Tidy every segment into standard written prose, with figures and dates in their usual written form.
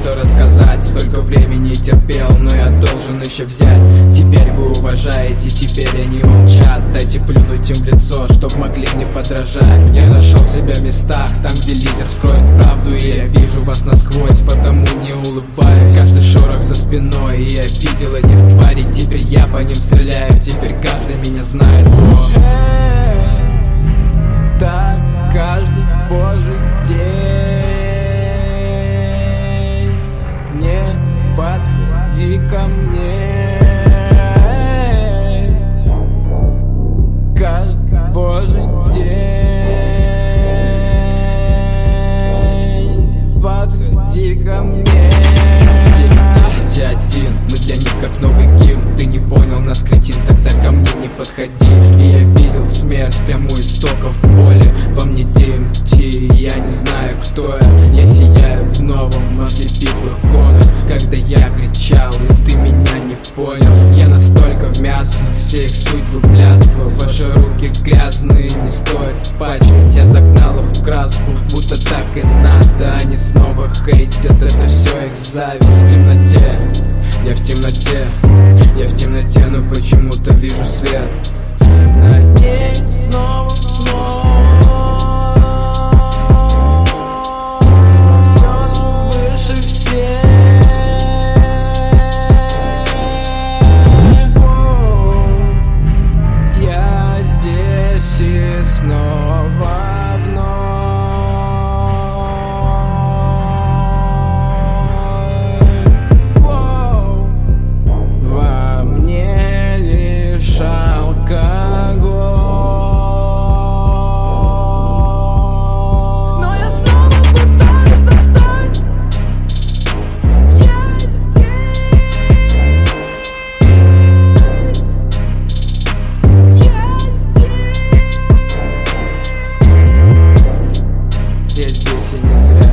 что рассказать. Столько времени терпел, но я должен еще взять. Теперь вы уважаете, теперь они молчат. Дайте плюнуть им в лицо, чтоб могли мне подражать. Я нашел себя в местах, там где лидер вскроет правду. И я вижу вас насквозь, потому не улыбаюсь. Каждый шорох за спиной, и я видел этих тварей. Теперь я по ним стреляю, теперь каждый меня знает. Так каждый божий день. Не подходи ко мне. Каждый божий день. Подходи ко мне. 991, мы для них как новый гимн. Ты не понял нас, кретин, тогда ко мне не подходи. И я видел смерть прямо у истоков боли. Во мне DMT, я не знаю, кто я сияю в новом, ослепив их гонор. Когда я кричал, и ты меня не понял. Я настолько в мясо, все их судьбы блядство. Ваши руки грязные, не стоит пачкать. Я загнал их в краску, будто так и надо. Они снова хейтят, это все их зависть. В темноте, я в темноте, я в темноте, но почему-то вижу свет. Надеюсь снова, снова. Все же выше всех. Я здесь и снова вновь. Во мне лишь алкоголь. Но я снова пытаюсь достать. Я здесь. Я здесь и не зря.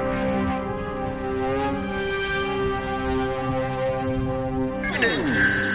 Yeah.